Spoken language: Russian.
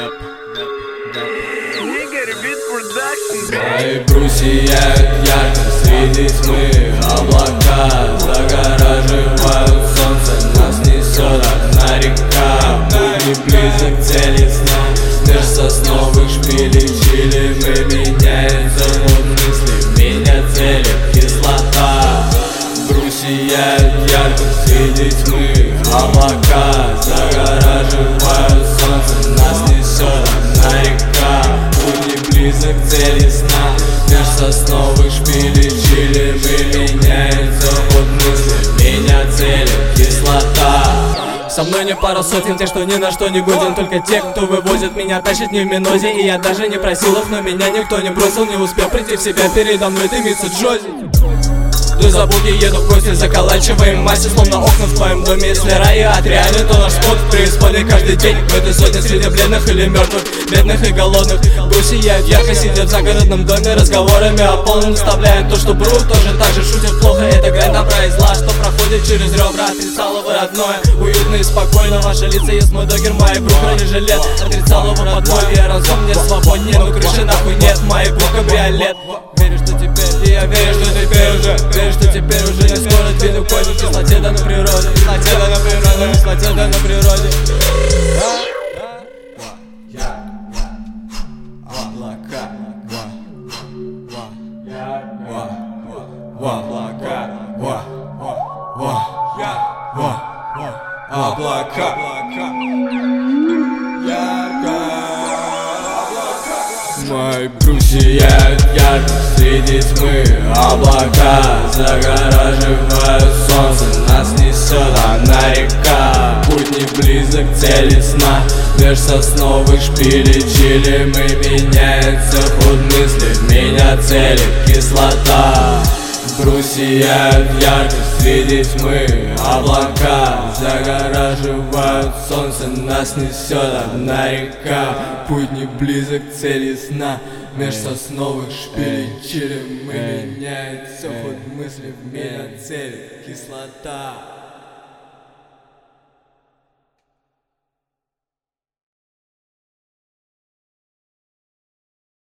Мои бруи сияют ярко среди тьмы. Облака загораживают солнце, нас несет одна река. Путь не близок к цели сна. Меж сосновых шпилей чили мы, меняется ход мысли, меня целит кислота. Бруи сияют ярко среди тьмы. Облака загораживают солнце, нас несет одна река. Путь не близок к цели сна. Меж сосновых шпилей чили мы, меняется ход мысли, меня целит кислота. Со мной не пара сотен тех, что ни на что не годен. Только те, кто вывозит меня, тащит не в минозе. И я даже не просил их, но меня никто не бросил. Не успел прийти в себя, передо мной дымится Джози. До забуги еду в гости, заколачиваем массе, словно окна в твоем доме. Если рай от реален, то наш спот преисподней каждый день. В этой сотне среди бледных или мертвых, бедных и голодных. Бруи сияют ярко, сидят в загородном доме, разговорами о полном вставляют то, что Бру тоже так же шутит плохо. Это грань добра и зла, что проходит через ребра. Отрицало вы родное, уютно и спокойно. Ваши лица есть мой догер, мои Бру храни жилет. Отрицало вы подмой, разум мне свободнее, но крыши нахуй нет, мои Бру кабриолет. Верю, что теперь, и я верю, что теперь уже, верю, что теперь уже не скоро двину койду. Кислоте да на природе, кислоте да на природе, кислоте да на природе. Облака, облака, мои бруи сияют ярко среди тьмы. Облака загораживают солнце, нас несет одна река. Путь не близок к цели сна. Меж сосновых шпилей чили мы, меняется ход мысли, меня целит кислота. Бруи сияют ярко среди тьмы. Облака загораживают солнце, нас несет одна река. Путь не близок к цели сна. Меж сосновых шпилей чили мы, меняется ход мысли, в меня целит кислота.